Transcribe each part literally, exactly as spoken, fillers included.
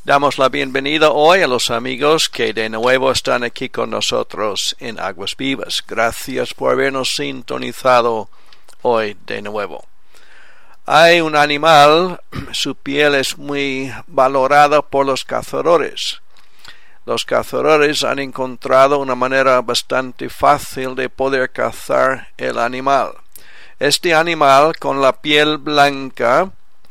Damos la bienvenida hoy a los amigos que de nuevo están aquí con nosotros en Aguas Vivas. Gracias por habernos sintonizado hoy de nuevo. Hay un animal, su piel es muy valorada por los cazadores. Los cazadores han encontrado una manera bastante fácil de poder cazar el animal. Este animal con la piel blanca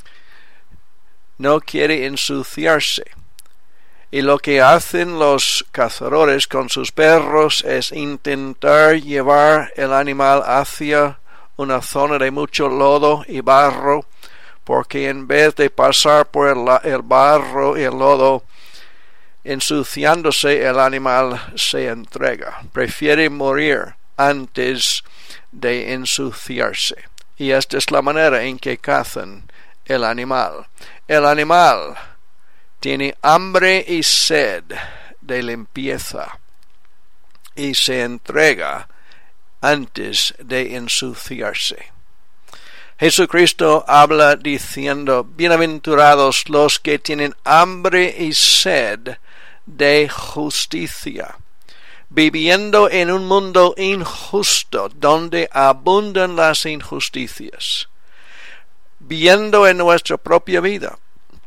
no quiere ensuciarse. Y lo que hacen los cazadores con sus perros es intentar llevar el animal hacia una zona de mucho lodo y barro, porque en vez de pasar por el, el barro y el lodo ensuciándose, el animal se entrega. Prefiere morir antes de ensuciarse. Y esta es la manera en que cazan el animal. El animal tiene hambre y sed de limpieza y se entrega antes de ensuciarse. Jesucristo habla diciendo: bienaventurados los que tienen hambre y sed de justicia, viviendo en un mundo injusto donde abundan las injusticias. Viendo en nuestra propia vida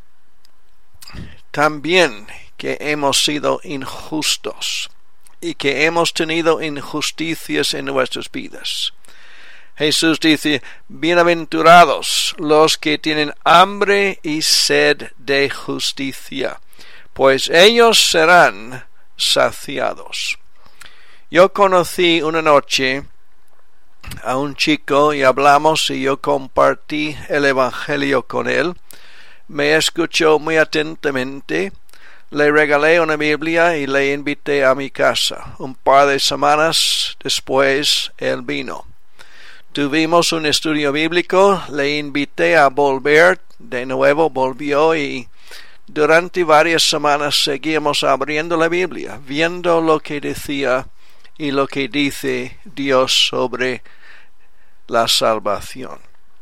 también que hemos sido injustos y que hemos tenido injusticias en nuestras vidas. Jesús dice: bienaventurados los que tienen hambre y sed de justicia, pues ellos serán saciados. Yo conocí una noche a un chico y hablamos y yo compartí el evangelio con él. Me escuchó muy atentamente. Le regalé una Biblia y le invité a mi casa. Un par de semanas después él vino. Tuvimos un estudio bíblico. Le invité a volver. De nuevo volvió y durante varias semanas seguíamos abriendo la Biblia, viendo lo que decía y lo que dice Dios sobre la salvación.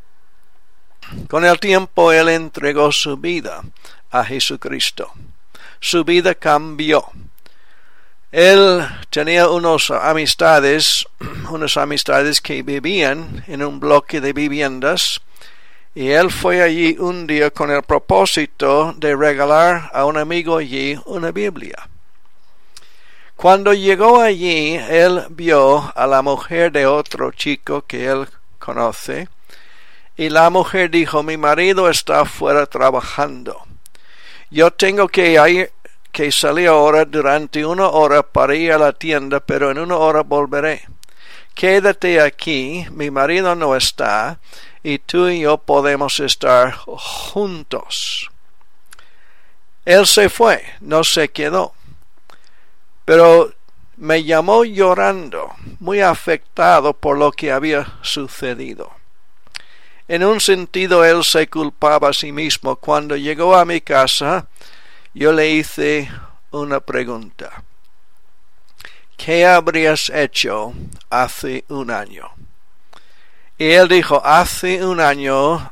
Con el tiempo él entregó su vida a Jesucristo. Su vida cambió. Él tenía unas amistades, unas amistades que vivían en un bloque de viviendas, y él fue allí un día con el propósito de regalar a un amigo allí una Biblia. Cuando llegó allí, él vio a la mujer de otro chico que él conoce, y la mujer dijo: mi marido está fuera trabajando. Yo tengo que ir, que salir ahora durante una hora para ir a la tienda, pero en una hora volveré. Quédate aquí, mi marido no está, y tú y yo podemos estar juntos. Él se fue, no se quedó. Pero me llamó llorando, muy afectado por lo que había sucedido. En un sentido, él se culpaba a sí mismo. Cuando llegó a mi casa, yo le hice una pregunta: ¿qué habrías hecho hace un año? Y él dijo: hace un año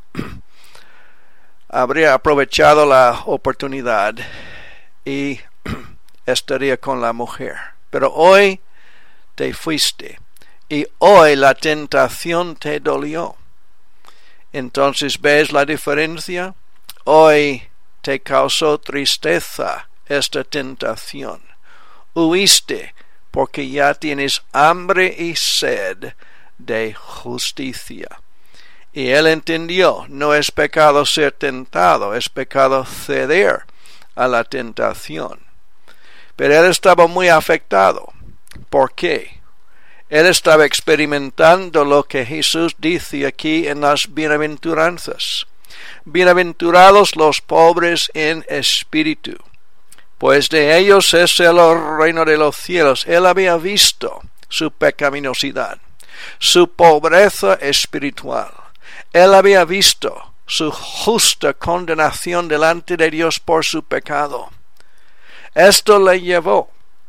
habría aprovechado la oportunidad y estaría con la mujer. Pero hoy te fuiste y hoy la tentación te dolió. Entonces, ¿ves la diferencia? Hoy te causó tristeza esta tentación. Huiste porque ya tienes hambre y sed de justicia. Y él entendió: no es pecado ser tentado, es pecado ceder a la tentación. Pero él estaba muy afectado. ¿Por qué? Él estaba experimentando lo que Jesús dice aquí en las bienaventuranzas. Bienaventurados los pobres en espíritu, pues de ellos es el reino de los cielos. Él había visto su pecaminosidad, su pobreza espiritual. Él había visto su justa condenación delante de Dios por su pecado. Esto le llevó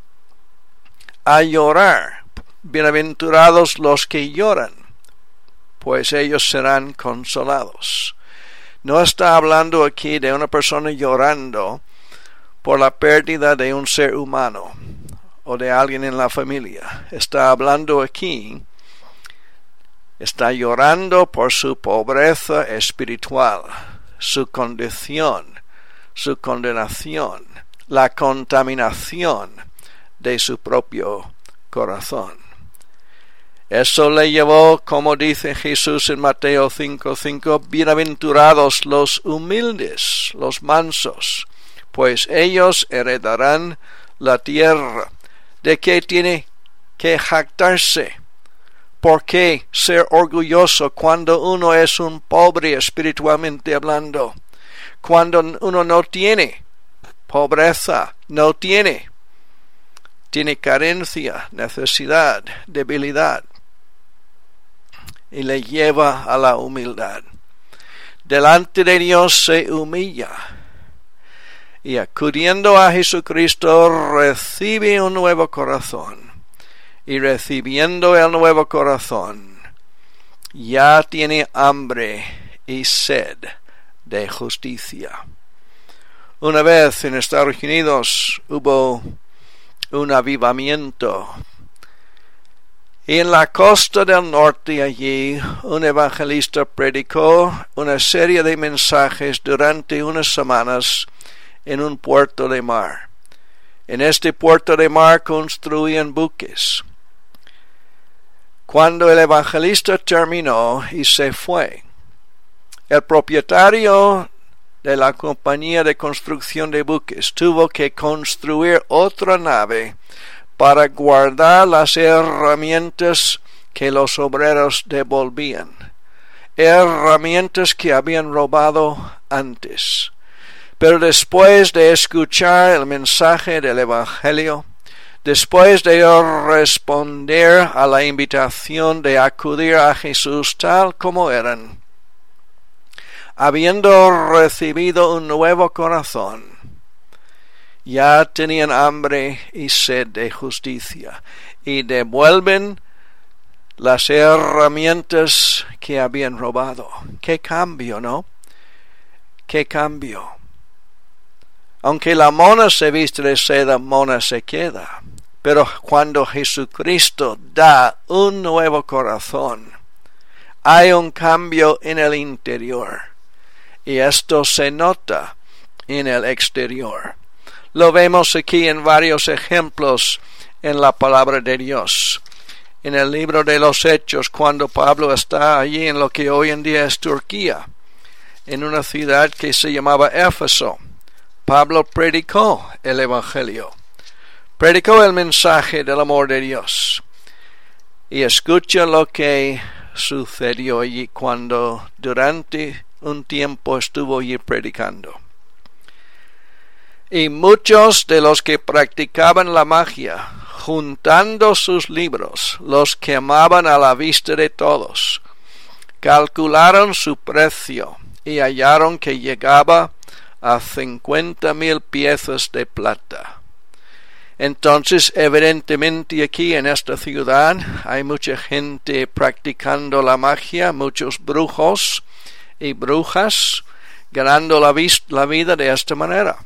a llorar. Bienaventurados los que lloran, pues ellos serán consolados. No está hablando aquí de una persona llorando por la pérdida de un ser humano o de alguien en la familia. Está hablando aquí, está llorando por su pobreza espiritual, su condición, su condenación, la contaminación de su propio corazón. Eso le llevó, como dice Jesús en Mateo cinco cinco, bienaventurados los humildes, los mansos, pues ellos heredarán la tierra. ¿De qué tiene que jactarse? ¿Por qué ser orgulloso cuando uno es un pobre espiritualmente hablando? Cuando uno no tiene pobreza, no tiene, tiene carencia, necesidad, debilidad, y le lleva a la humildad. Delante de Dios se humilla, y acudiendo a Jesucristo recibe un nuevo corazón, y recibiendo el nuevo corazón ya tiene hambre y sed de justicia. Una vez en Estados Unidos hubo un avivamiento, y en la costa del norte allí un evangelista predicó una serie de mensajes durante unas semanas en un puerto de mar. En este puerto de mar construían buques. Cuando el evangelista terminó y se fue, el propietario de la compañía de construcción de buques tuvo que construir otra nave para guardar las herramientas que los obreros devolvían, herramientas que habían robado antes. Pero después de escuchar el mensaje del Evangelio, después de responder a la invitación de acudir a Jesús tal como eran, habiendo recibido un nuevo corazón, ya tenían hambre y sed de justicia, y devuelven las herramientas que habían robado. ¡Qué cambio!, ¿no? ¡Qué cambio! Aunque la mona se viste de seda, mona se queda. Pero cuando Jesucristo da un nuevo corazón, hay un cambio en el interior, y esto se nota en el exterior. Lo vemos aquí en varios ejemplos en la palabra de Dios. En el libro de los Hechos, cuando Pablo está allí en lo que hoy en día es Turquía, en una ciudad que se llamaba Éfeso, Pablo predicó el Evangelio, predicó el mensaje del amor de Dios. Y escucha lo que sucedió allí cuando durante un tiempo estuvo allí predicando. Y muchos de los que practicaban la magia, juntando sus libros, los quemaban a la vista de todos. Calcularon su precio y hallaron que llegaba a cincuenta mil piezas de plata. Entonces, evidentemente aquí en esta ciudad hay mucha gente practicando la magia, muchos brujos y brujas ganando la, la vida de esta manera.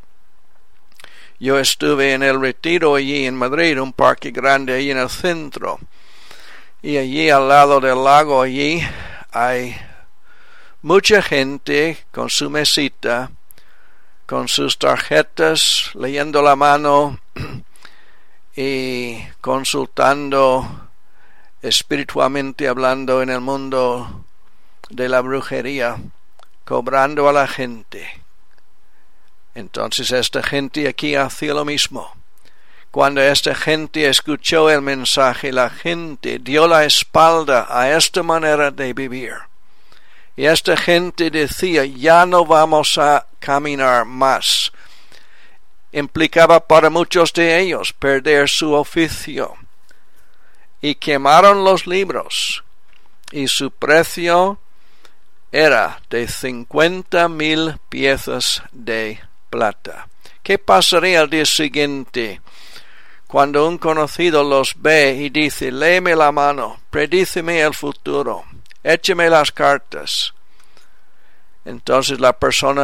Yo estuve en el Retiro allí en Madrid, un parque grande allí en el centro, y allí al lado del lago allí hay mucha gente con su mesita, con sus tarjetas, leyendo la mano y consultando espiritualmente hablando en el mundo de la brujería, cobrando a la gente. Entonces esta gente aquí hacía lo mismo. Cuando esta gente escuchó el mensaje, la gente dio la espalda a esta manera de vivir. Y esta gente decía, ya no vamos a caminar más. Implicaba para muchos de ellos perder su oficio. Y quemaron los libros. Y su precio era de cincuenta mil piezas de plata. ¿Qué pasaría al día siguiente cuando un conocido los ve y dice, léeme la mano, predíceme el futuro, écheme las cartas? Entonces la persona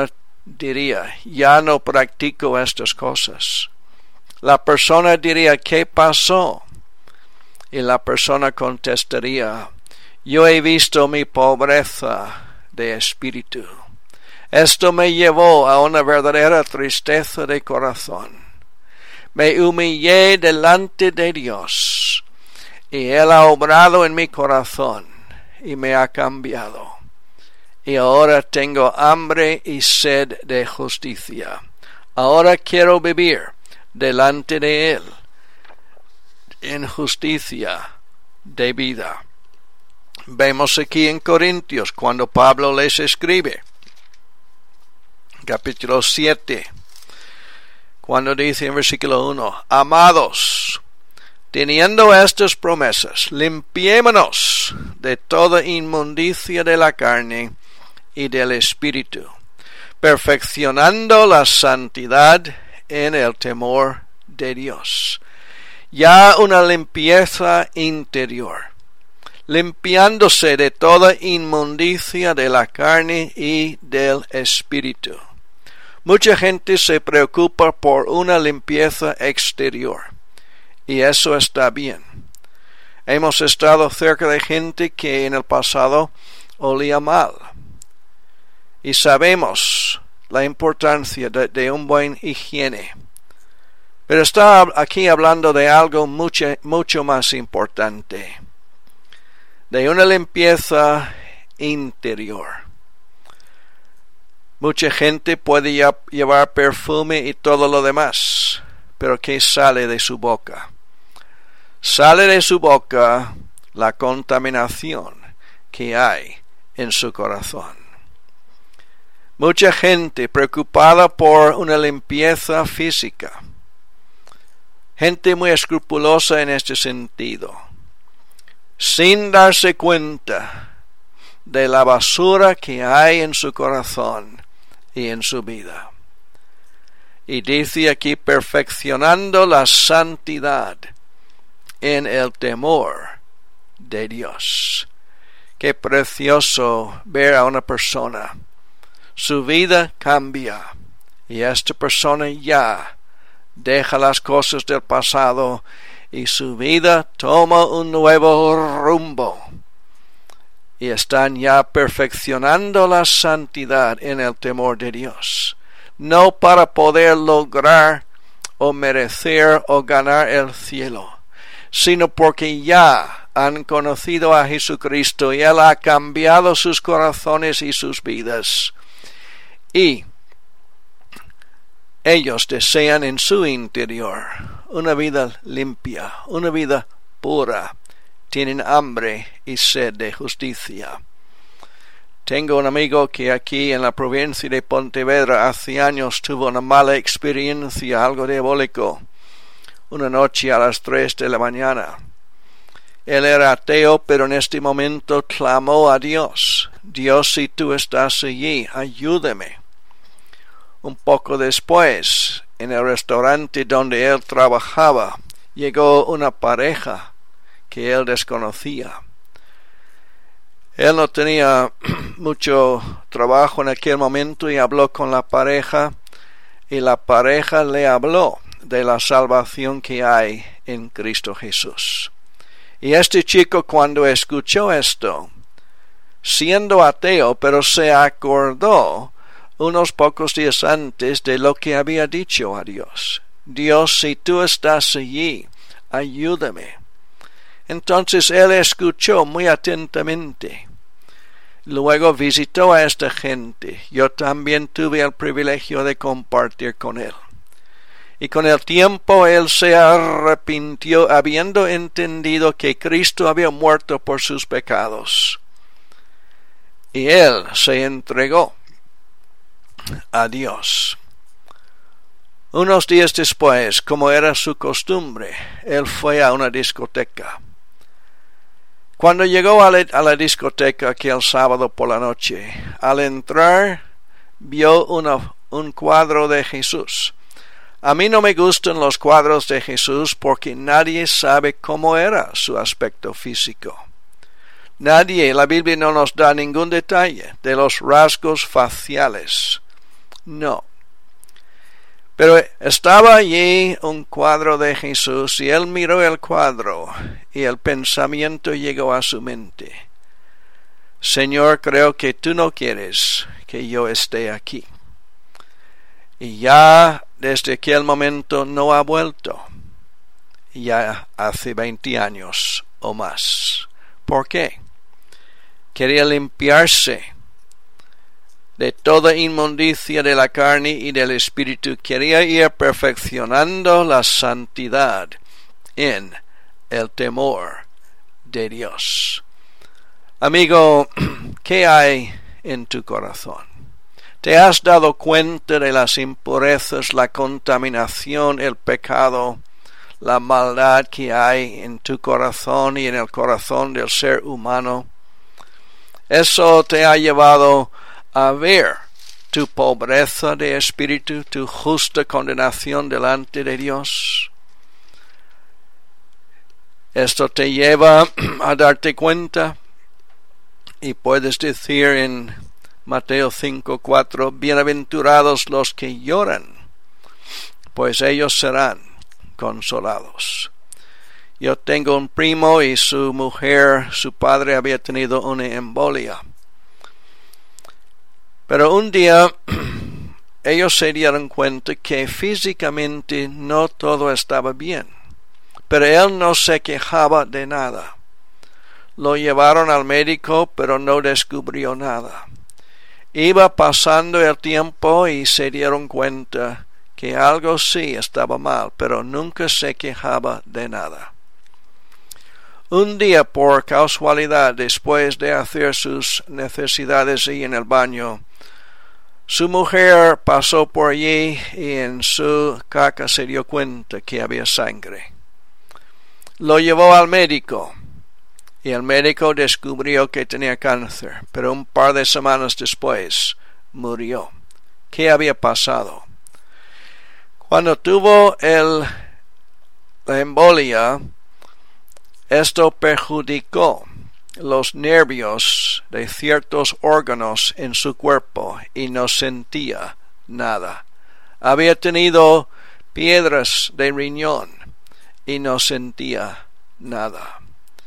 diría, ya no practico estas cosas. La persona diría, ¿qué pasó? Y la persona contestaría, yo he visto mi pobreza de espíritu. Esto me llevó a una verdadera tristeza de corazón. Me humillé delante de Dios, y Él ha obrado en mi corazón, y me ha cambiado. Y ahora tengo hambre y sed de justicia. Ahora quiero vivir delante de Él en justicia de vida. Vemos aquí en Corintios cuando Pablo les escribe, capítulo siete, cuando dice en versículo uno, amados, teniendo estas promesas, limpiémonos de toda inmundicia de la carne y del espíritu, perfeccionando la santidad en el temor de Dios. Ya una limpieza interior, limpiándose de toda inmundicia de la carne y del espíritu. Mucha gente se preocupa por una limpieza exterior, y eso está bien. Hemos estado cerca de gente que en el pasado olía mal, y sabemos la importancia de, de un buen higiene. Pero está aquí hablando de algo mucho, mucho más importante, de una limpieza interior. Mucha gente puede ya llevar perfume y todo lo demás, pero ¿qué sale de su boca? Sale de su boca la contaminación que hay en su corazón. Mucha gente preocupada por una limpieza física. Gente muy escrupulosa en este sentido, sin darse cuenta de la basura que hay en su corazón y en su vida. Y dice aquí, perfeccionando la santidad en el temor de Dios. Qué precioso ver a una persona. Su vida cambia y esta persona ya deja las cosas del pasado y su vida toma un nuevo rumbo. Y están ya perfeccionando la santidad en el temor de Dios. No para poder lograr o merecer o ganar el cielo, sino porque ya han conocido a Jesucristo y Él ha cambiado sus corazones y sus vidas. Y ellos desean en su interior una vida limpia, una vida pura. Tienen hambre y sed de justicia. Tengo un amigo que aquí en la provincia de Pontevedra hace años tuvo una mala experiencia, algo diabólico. Una noche a las tres de la mañana. Él era ateo, pero en este momento clamó a Dios. Dios, si tú estás allí, ayúdame. Un poco después, en el restaurante donde él trabajaba, llegó una pareja que él desconocía. Él no tenía mucho trabajo en aquel momento y habló con la pareja, y la pareja le habló de la salvación que hay en Cristo Jesús. Y este chico, cuando escuchó esto, siendo ateo, pero se acordó unos pocos días antes de lo que había dicho a Dios. Dios, si tú estás allí, ayúdame. Entonces él escuchó muy atentamente. Luego visitó a esta gente. Yo también tuve el privilegio de compartir con él. Y con el tiempo él se arrepintió, habiendo entendido que Cristo había muerto por sus pecados. Y él se entregó a Dios. Unos días después, como era su costumbre, él fue a una discoteca. Cuando llegó a la, a la discoteca aquel sábado por la noche, al entrar vio una, un cuadro de Jesús. A mí no me gustan los cuadros de Jesús porque nadie sabe cómo era su aspecto físico. Nadie, la Biblia no nos da ningún detalle de los rasgos faciales No. Pero estaba allí un cuadro de Jesús y él miró el cuadro y el pensamiento llegó a su mente. Señor, creo que tú no quieres que yo esté aquí. Y ya desde aquel momento no ha vuelto. Ya hace veinte años o más. ¿Por qué? Quería limpiarse de toda inmundicia de la carne y del espíritu. Quería ir perfeccionando la santidad en el temor de Dios. Amigo, ¿qué hay en tu corazón? ¿Te has dado cuenta de las impurezas, la contaminación, el pecado, la maldad que hay en tu corazón y en el corazón del ser humano? Eso te ha llevado a ver tu pobreza de espíritu, tu justa condenación delante de Dios. Esto te lleva a darte cuenta y puedes decir en Mateo cinco cuatro, bienaventurados los que lloran, pues ellos serán consolados. Yo tengo un primo y su mujer, su padre había tenido una embolia. Pero un día ellos se dieron cuenta que físicamente no todo estaba bien. Pero él no se quejaba de nada. Lo llevaron al médico, pero no descubrió nada. Iba pasando el tiempo y se dieron cuenta que algo sí estaba mal, pero nunca se quejaba de nada. Un día, por casualidad, después de hacer sus necesidades y en el baño, su mujer pasó por allí y en su caca se dio cuenta que había sangre. Lo llevó al médico y el médico descubrió que tenía cáncer, pero un par de semanas después murió. ¿Qué había pasado? Cuando tuvo el, la embolia, esto perjudicó los nervios de ciertos órganos en su cuerpo y no sentía nada. Había tenido piedras de riñón y no sentía nada.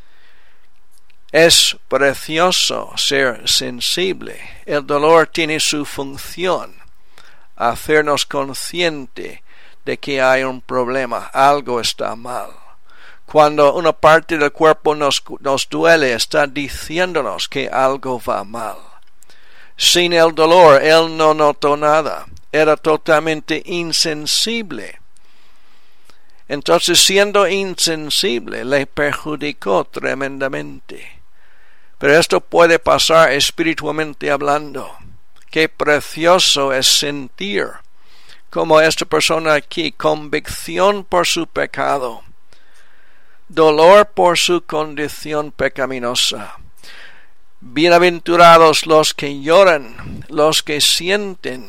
Es precioso ser sensible. El dolor tiene su función, hacernos consciente de que hay un problema, algo está mal. Cuando una parte del cuerpo nos, nos duele, está diciéndonos que algo va mal. Sin el dolor, él no notó nada. Era totalmente insensible. Entonces, siendo insensible, le perjudicó tremendamente. Pero esto puede pasar espiritualmente hablando. Qué precioso es sentir, como esta persona aquí, convicción por su pecado. Dolor por su condición pecaminosa. Bienaventurados los que lloran, los que sienten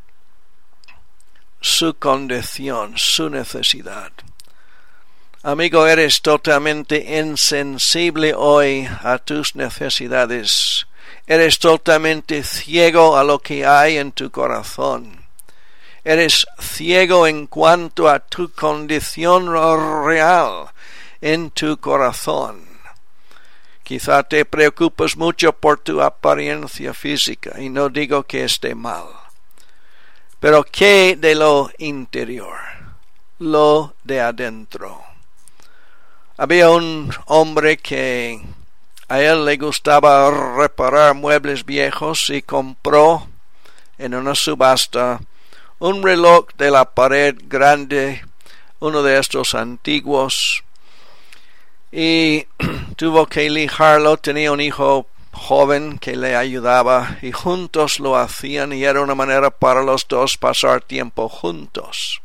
su condición, su necesidad. Amigo, eres totalmente insensible hoy a tus necesidades. Eres totalmente ciego a lo que hay en tu corazón. Eres ciego en cuanto a tu condición real en tu corazón. Quizá te preocupas mucho por tu apariencia física y no digo que esté mal. Pero ¿qué de lo interior? Lo de adentro. Había un hombre que a él le gustaba reparar muebles viejos y compró en una subasta un reloj de la pared grande, uno de estos antiguos, y tuvo que lijarlo. Tenía un hijo joven que le ayudaba y juntos lo hacían y era una manera para los dos pasar tiempo juntos.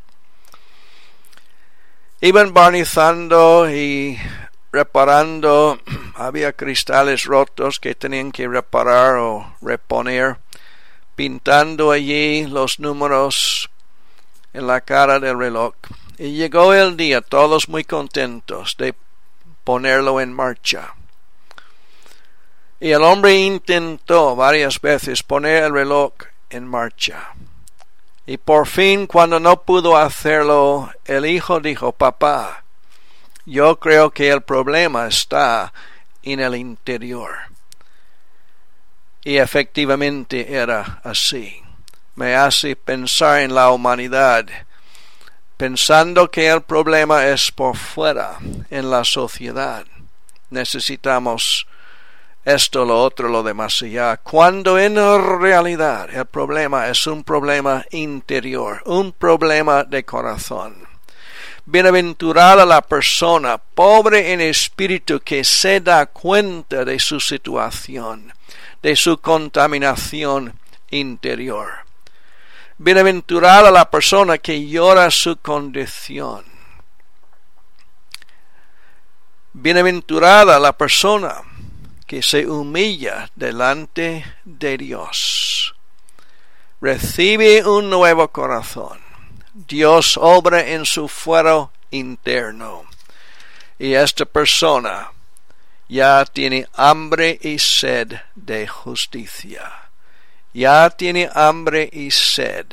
Iban barnizando y reparando. Había cristales rotos que tenían que reparar o reponer, pintando allí los números en la cara del reloj. Y llegó el día, todos muy contentos de ponerlo en marcha. Y el hombre intentó varias veces poner el reloj en marcha. Y por fin, cuando no pudo hacerlo, el hijo dijo, papá, yo creo que el problema está en el interior. Y efectivamente era así. Me hace pensar en la humanidad, pensando que el problema es por fuera, en la sociedad. Necesitamos esto, lo otro, lo demás allá, cuando en realidad el problema es un problema interior, un problema de corazón. Bienaventurada la persona pobre en espíritu que se da cuenta de su situación, de su contaminación interior. Bienaventurada la persona que llora su condición. Bienaventurada la persona que se humilla delante de Dios. Recibe un nuevo corazón. Dios obra en su fuero interno. Y esta persona ya tiene hambre y sed de justicia. Ya tiene hambre y sed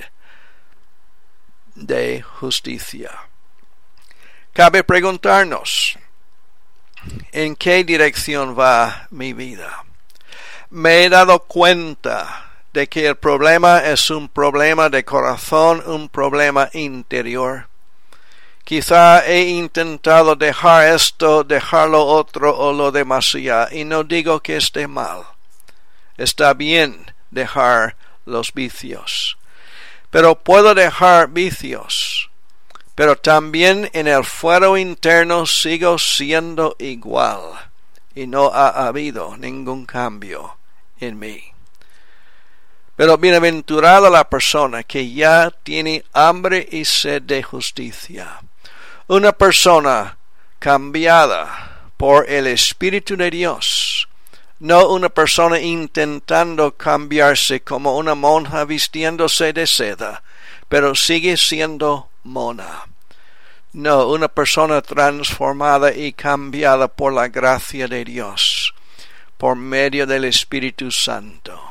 de justicia. Cabe preguntarnos, ¿en qué dirección va mi vida? Me he dado cuenta de que el problema es un problema de corazón, un problema interior. Quizá he intentado dejar esto, dejar lo otro o lo demás allá, y no digo que esté mal. Está bien dejar los vicios. Pero puedo dejar vicios, pero también en el fuero interno sigo siendo igual, y no ha habido ningún cambio en mí. Pero bienaventurada la persona que ya tiene hambre y sed de justicia. Una persona cambiada por el Espíritu de Dios. No una persona intentando cambiarse como una monja vistiéndose de seda, pero sigue siendo mona. No, una persona transformada y cambiada por la gracia de Dios, por medio del Espíritu Santo.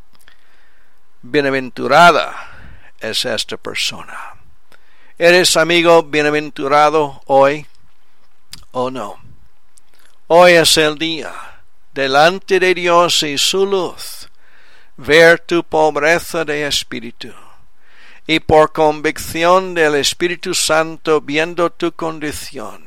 Bienaventurada es esta persona. ¿Eres amigo bienaventurado hoy o no? Hoy es el día, delante de Dios y su luz, ver tu pobreza de espíritu, y por convicción del Espíritu Santo, viendo tu condición,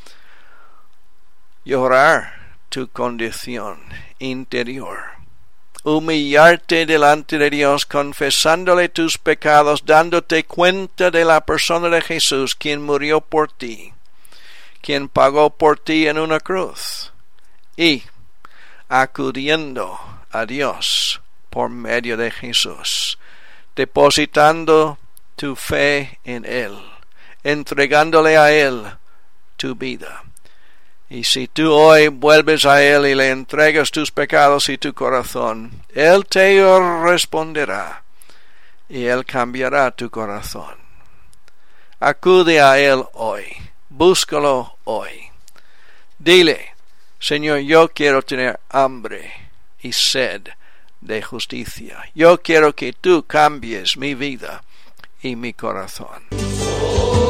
llorar tu condición interior, humillarte delante de Dios, confesándole tus pecados, dándote cuenta de la persona de Jesús, quien murió por ti, quien pagó por ti en una cruz, y acudiendo a Dios por medio de Jesús, depositando tu fe en Él, entregándole a Él tu vida. Y si tú hoy vuelves a Él y le entregas tus pecados y tu corazón, Él te responderá y Él cambiará tu corazón. Acude a Él hoy, búscalo hoy. Dile, Señor, yo quiero tener hambre y sed de justicia. Yo quiero que tú cambies mi vida y mi corazón.